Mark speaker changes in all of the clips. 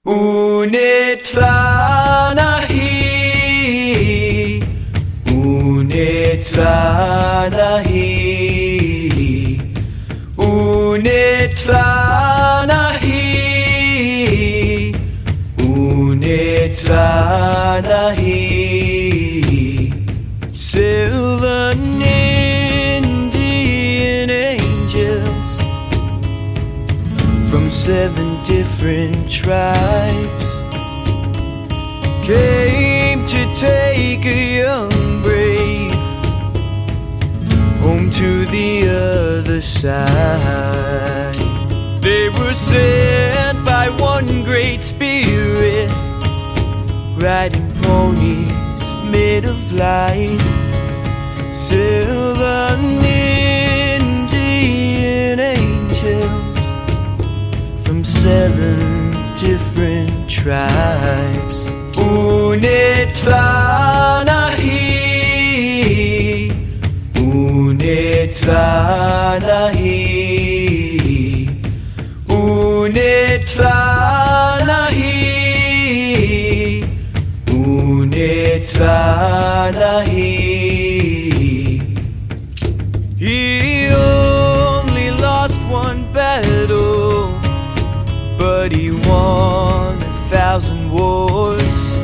Speaker 1: Unetlanahi, Unetlanahi, Unetlanahi, Unetlanahi. Seven Indian angels from 7 different tribes came to take a young brave home to the other side. They were sent by one great spirit, riding ponies made of light. 7 Indian angels from 7 different tribes. Unetlanahi, Unetlanahi, Unetlanahi, Unetlanahi. He only lost one battle, but he won 1,000 wars.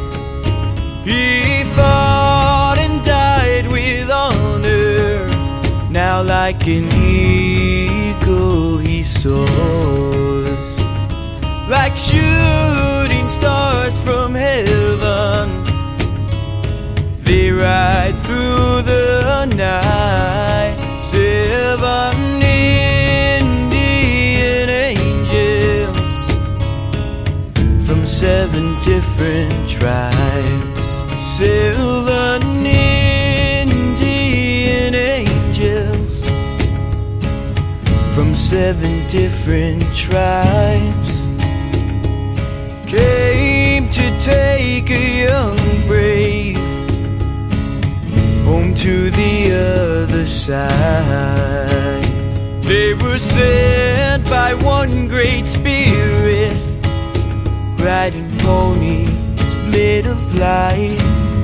Speaker 1: He fought and died with honor. Now like an eagle he soars, like shooting stars from heaven. They ride through the night. 7 Indian angels from 7 different tribes. 7 Indian angels from 7 different tribes came to take a young brave home to the other side. They were sent by one great spirit, riding ponies made of light.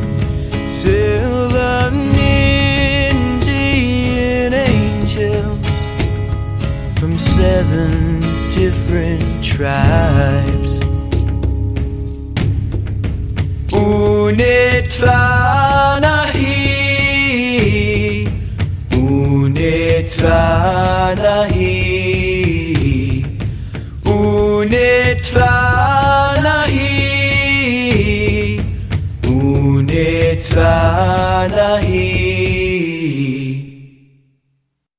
Speaker 1: 7 Indian angels from 7 different tribes. Unetlanahi, Unetlanahi, Unetlanahi, Unetlanahi.